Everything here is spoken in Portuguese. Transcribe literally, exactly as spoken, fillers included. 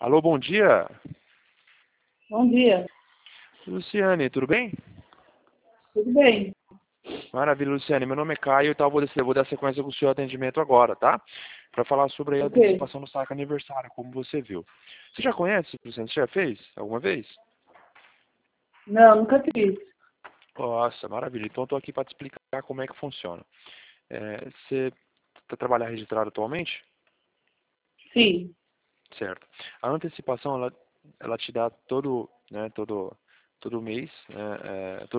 Alô, bom dia. Bom dia. Luciane, tudo bem? Tudo bem? Maravilha, Luciane. Meu nome é Caio e tal, vou, descer, vou dar sequência com o seu atendimento agora, tá? Para falar sobre a Ok. antecipação do saque aniversário, como você viu. Você já conhece, Luciane? Você já fez alguma vez? Não, nunca fiz. Nossa, maravilha. Então, estou aqui para te explicar como é que funciona. É, você está trabalhando registrado atualmente? Sim. Certo. A antecipação, ela, ela te dá todo, né, todo, todo mês, né, é,